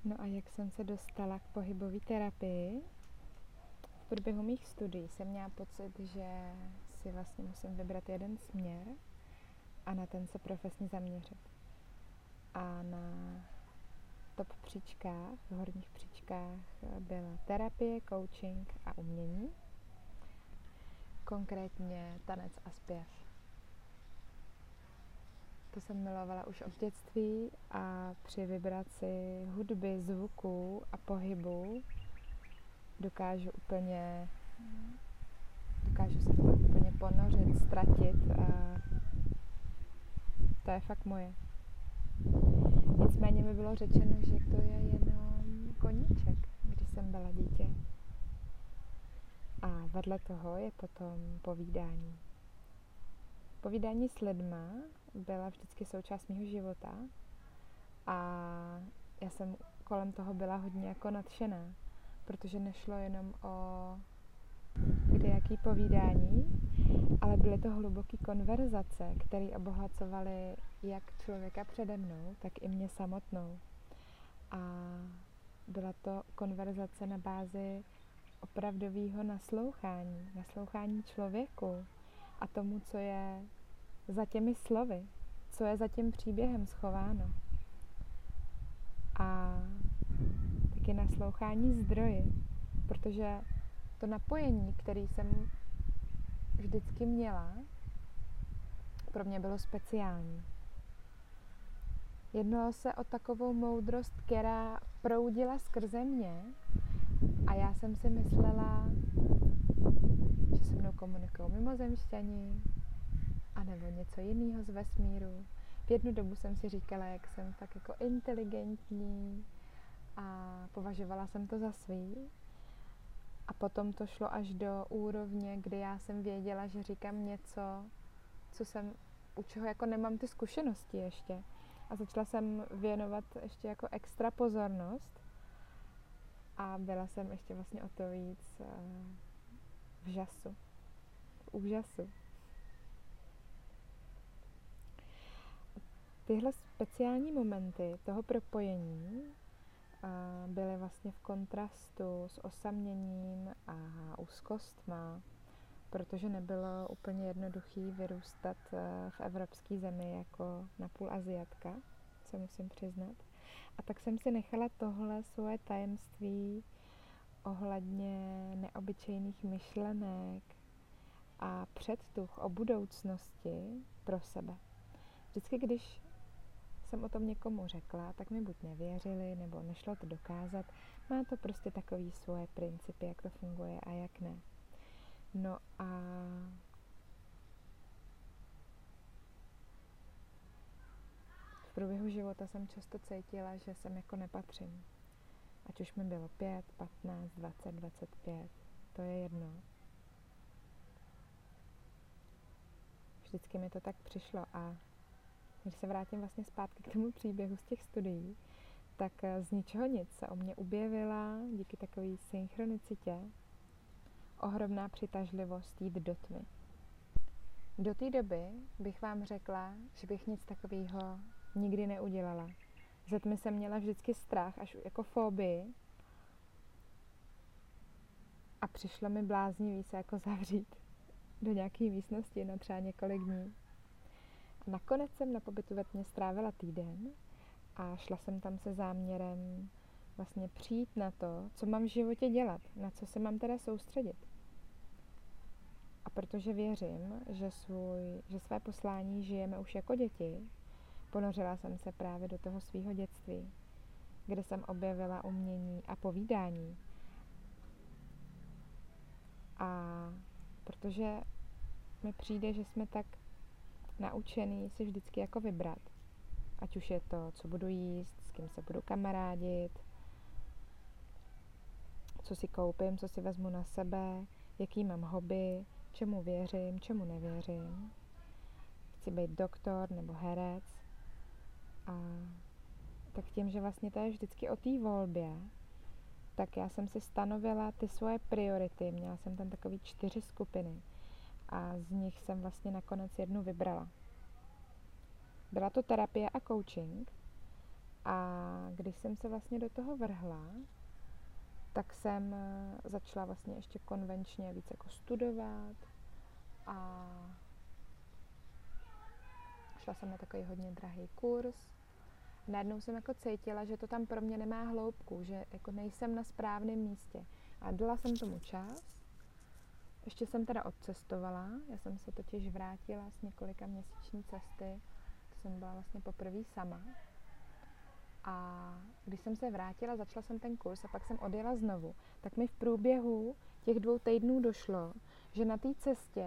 No a jak jsem se dostala k pohybové terapii? V průběhu mých studií jsem měla pocit, že si vlastně musím vybrat jeden směr a na ten se profesně zaměřit. A na top příčkách, v horních příčkách byla terapie, coaching a umění. Konkrétně tanec a zpěv. To jsem milovala už od dětství a při vibraci hudby, zvuků a pohybu dokážu se v tom úplně ponořit, ztratit a to je fakt moje. Nicméně mi bylo řečeno, že to je jenom koníček, když jsem byla dítě. A vedle toho je potom povídání. Povídání s lidma byla vždycky součást mého života a já jsem kolem toho byla hodně jako nadšená, protože nešlo jenom o kdejaký povídání, ale byly to hluboké konverzace, které obohacovaly jak člověka přede mnou, tak i mě samotnou. A byla to konverzace na bázi opravdového naslouchání člověku a tomu, co je za těmi slovy, co je za tím příběhem schováno. A taky naslouchání zdroji, protože to napojení, který jsem vždycky měla, pro mě bylo speciální. Jednalo se o takovou moudrost, která proudila skrze mě a já jsem si myslela, že se mnou komunikují mimozemšťani anebo něco jiného z vesmíru. V jednu dobu jsem si říkala, jak jsem fakt jako inteligentní a považovala jsem to za svý. A potom to šlo až do úrovně, kdy já jsem věděla, že říkám něco, u čeho jako nemám ty zkušenosti ještě. A začala jsem věnovat ještě jako extra pozornost a byla jsem ještě vlastně o to víc v úžasu. Tyhle speciální momenty toho propojení byly vlastně v kontrastu s osaměním a úzkostma, protože nebylo úplně jednoduchý vyrůstat v evropské zemi jako napůl Aziatka, se musím přiznat. A tak jsem si nechala tohle svoje tajemství ohledně neobyčejných myšlenek a předtuch o budoucnosti pro sebe. Vždycky, když jsem o tom někomu řekla, tak mi buď nevěřili, nebo nešlo to dokázat. Má to prostě takový svoje principy, jak to funguje a jak ne. No a v průběhu života jsem často cítila, že sem jako nepatřím. Ať už mi bylo 5, 15, 20, 25, to je jedno. Vždycky mi to tak přišlo a když se vrátím vlastně zpátky k tomu příběhu z těch studií, tak z ničeho nic se o mě objevila díky takové synchronicitě ohromná přitažlivost jít do tmy. Do té doby bych vám řekla, že bych nic takového nikdy neudělala. Ze tmy jsem měla vždycky strach, až jako fobii a přišlo mi bláznivý se jako zavřít do nějaké místnosti na třeba několik dní. A nakonec jsem na pobytu ve tmě strávila týden a šla jsem tam se záměrem vlastně přijít na to, co mám v životě dělat, na co se mám teda soustředit. A protože věřím, že své poslání žijeme už jako děti, ponořila jsem se právě do toho svého dětství, kde jsem objevila umění a povídání. A protože mi přijde, že jsme tak naučený si vždycky jako vybrat. Ať už je to, co budu jíst, s kým se budu kamarádit, co si koupím, co si vezmu na sebe, jaký mám hobby, čemu věřím, čemu nevěřím. Chci být doktor nebo herec. A tak tím, že vlastně to je vždycky o té volbě, tak já jsem si stanovila ty svoje priority. Měla jsem tam takový 4 skupiny a z nich jsem vlastně nakonec jednu vybrala. Byla to terapie a coaching a když jsem se vlastně do toho vrhla, tak jsem začala vlastně ještě konvenčně víc jako studovat a šla jsem na takový hodně drahý kurz. Najednou jsem jako cítila, že to tam pro mě nemá hloubku, že jako nejsem na správném místě. A dala jsem tomu čas. Ještě jsem teda odcestovala, já jsem se totiž vrátila z několika měsíční cesty, to jsem byla vlastně poprvé sama. A když jsem se vrátila, začala jsem ten kurz a pak jsem odjela znovu, tak mi v průběhu těch 2 týdnů došlo, že na té cestě,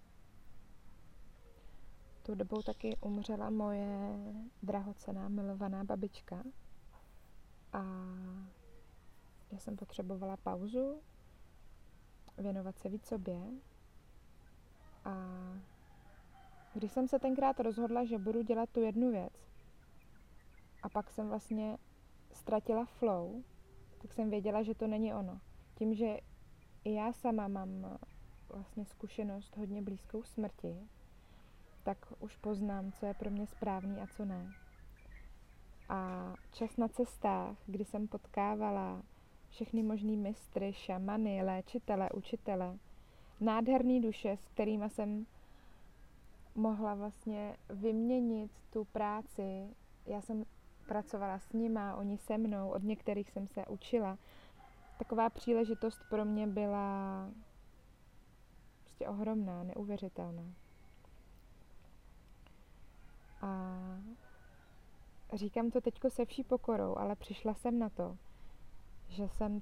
tou dobou taky umřela moje drahocenná, milovaná babička a já jsem potřebovala pauzu, věnovat se víc sobě. A když jsem se tenkrát rozhodla, že budu dělat tu jednu věc a pak jsem vlastně ztratila flow, tak jsem věděla, že to není ono. Tím, že i já sama mám vlastně zkušenost hodně blízkou smrti, tak už poznám, co je pro mě správný a co ne. A čas na cestách, kdy jsem potkávala všechny možný mistry, šamany, léčitele, učitele, nádherný duše, s kterými jsem mohla vlastně vyměnit tu práci. Já jsem pracovala s nima, oni se mnou, od některých jsem se učila. Taková příležitost pro mě byla prostě ohromná, neuvěřitelná. A říkám to teďko se vší pokorou, ale přišla jsem na to, že jsem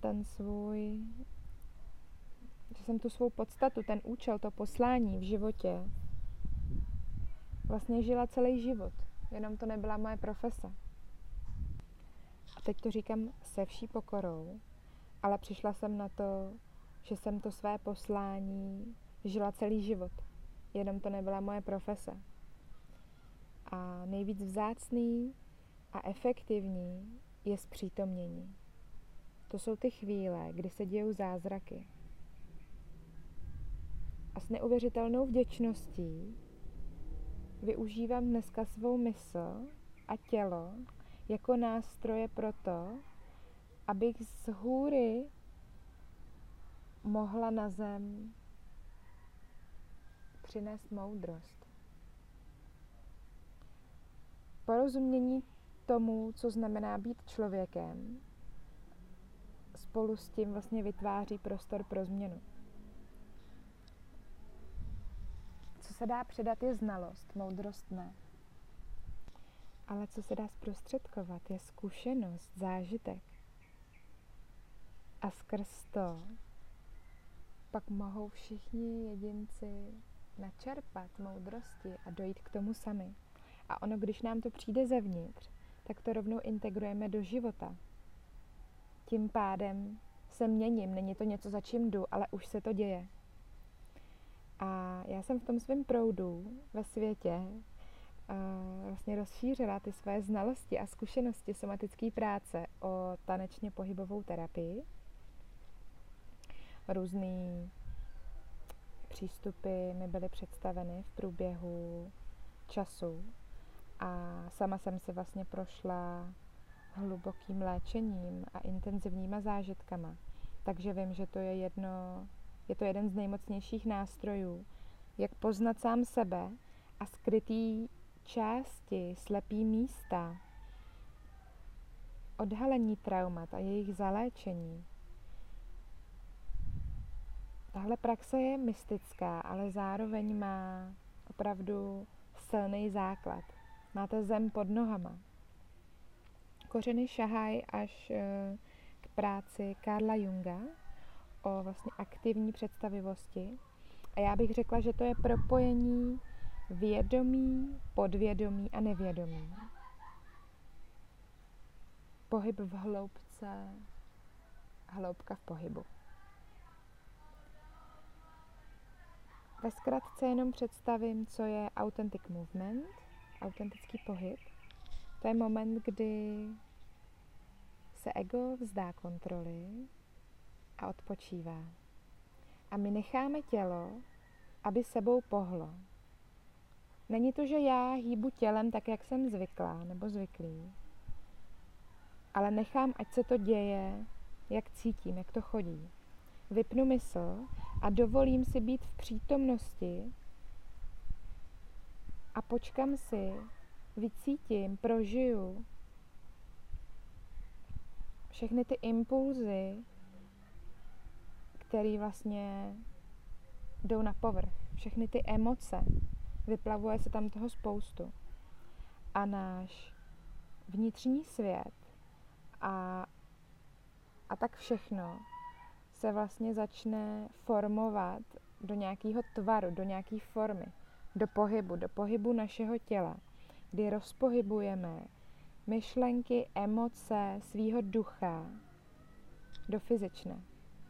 tu svou podstatu, ten účel, to poslání v životě vlastně žila celý život. Jenom to nebyla moje profese. A teď to říkám se vší pokorou, ale přišla jsem na to, že jsem to své poslání žila celý život. Jenom to nebyla moje profese. A nejvíc vzácný a efektivní je zpřítomnění. To jsou ty chvíle, kdy se dějou zázraky. A s neuvěřitelnou vděčností využívám dneska svou mysl a tělo jako nástroje pro to, abych z hůry mohla na zem přinést moudrost. Porozumění tomu, co znamená být člověkem, spolu s tím vlastně vytváří prostor pro změnu. Co se dá předat, je znalost, moudrost ne. Ale co se dá zprostředkovat, je zkušenost, zážitek. A skrz to pak mohou všichni jedinci načerpat moudrosti a dojít k tomu sami. A ono, když nám to přijde zevnitř, tak to rovnou integrujeme do života. Tím pádem se měním, není to něco, za čím jdu, ale už se to děje. A já jsem v tom svém proudu ve světě vlastně rozšířila ty své znalosti a zkušenosti somatické práce o tanečně pohybovou terapii. Různý přístupy mi byly představeny v průběhu času a sama jsem si vlastně prošla hlubokým léčením a intenzivníma zážitkama. Takže vím, že je to jeden z nejmocnějších nástrojů, jak poznat sám sebe a skrytý části, slepý místa, odhalení traumat a jejich zaléčení. Tahle praxe je mystická, ale zároveň má opravdu silný základ. Máte zem pod nohama. Kořeny šahají až k práci Carla Junga o vlastně aktivní představivosti. A já bych řekla, že to je propojení vědomí, podvědomí a nevědomí. Pohyb v hloubce, hloubka v pohybu. Ve zkratce jenom představím, co je authentic movement, autentický pohyb. To je moment, kdy se ego vzdá kontroly a odpočívá. A my necháme tělo, aby sebou pohlo. Není to, že já hýbu tělem tak, jak jsem zvyklá nebo zvyklý, ale nechám, ať se to děje, jak cítím, jak to chodí. Vypnu mysl a dovolím si být v přítomnosti a počkám si, vycítím, prožiju všechny ty impulzy, které vlastně jdou na povrch. Všechny ty emoce. Vyplavuje se tam toho spoustu. A náš vnitřní svět a tak všechno se vlastně začne formovat do nějakého tvaru, do nějaké formy, do pohybu našeho těla, kdy rozpohybujeme myšlenky, emoce, svýho ducha do fyzična.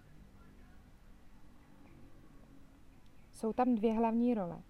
Jsou tam dvě hlavní role.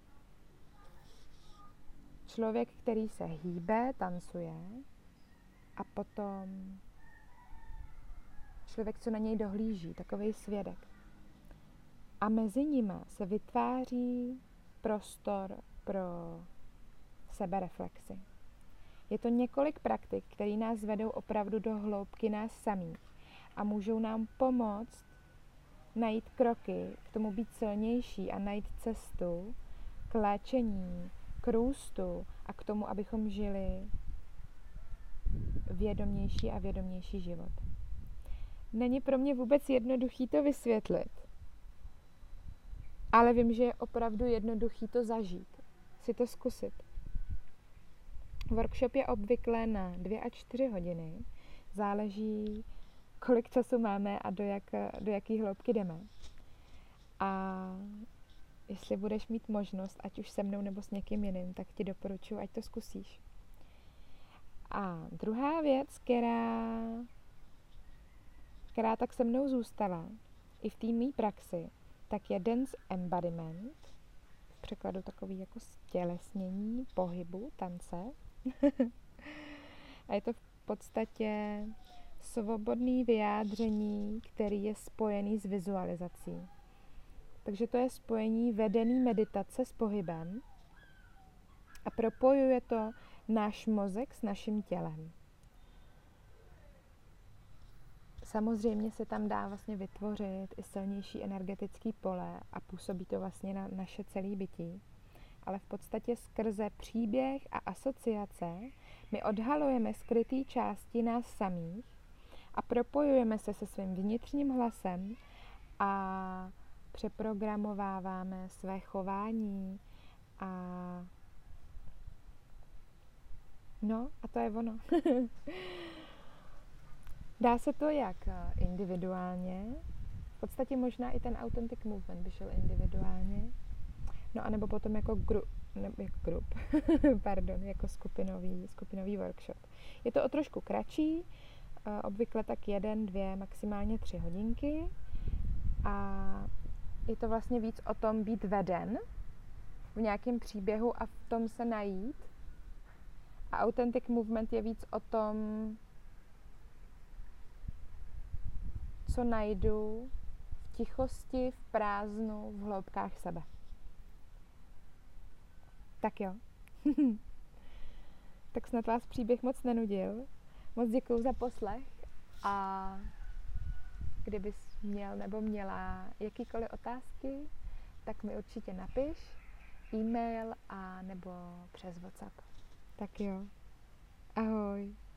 Člověk, který se hýbe, tancuje, a potom člověk, co na něj dohlíží, takovej svědek. A mezi nima se vytváří prostor pro sebereflexi. Je to několik praktik, které nás vedou opravdu do hloubky nás samých a můžou nám pomoct najít kroky k tomu být silnější a najít cestu k léčení, k růstu a k tomu, abychom žili vědomější a vědomější život. Není pro mě vůbec jednoduchý to vysvětlit, ale vím, že je opravdu jednoduchý to zažít, si to zkusit. Workshop je obvykle na 2 až 4 hodiny, záleží, kolik času máme a do jaký hloubky jdeme. A jestli budeš mít možnost, ať už se mnou nebo s někým jiným, tak ti doporučuji, ať to zkusíš. A druhá věc, která tak se mnou zůstala i v té mý praxi, tak je dance embodiment, v překladu takový jako stělesnění pohybu, tance. A je to v podstatě svobodný vyjádření, který je spojený s vizualizací. Takže to je spojení vedený meditace s pohybem a propojuje to náš mozek s naším tělem. Samozřejmě se tam dá vlastně vytvořit i silnější energetický pole a působí to vlastně na naše celé bytí. Ale v podstatě skrze příběh a asociace my odhalujeme skrytý části nás samých a propojujeme se se svým vnitřním hlasem a přeprogramováváme své chování a to je ono. Dá se to jak individuálně, v podstatě možná i ten Authentic Movement by šel individuálně, no anebo potom jako jako skupinový workshop. Je to o trošku kratší, obvykle tak 1, 2, maximálně 3 hodinky a je to vlastně víc o tom být veden v nějakém příběhu a v tom se najít. A Authentic Movement je víc o tom, co najdu v tichosti, v prázdnu, v hloubkách sebe. Tak jo. Tak snad vás příběh moc nenudil. Moc děkuju za poslech a kdybys měl nebo měla jakýkoliv otázky, tak mi určitě napiš, e-mail a nebo přes WhatsApp. Tak jo. Ahoj.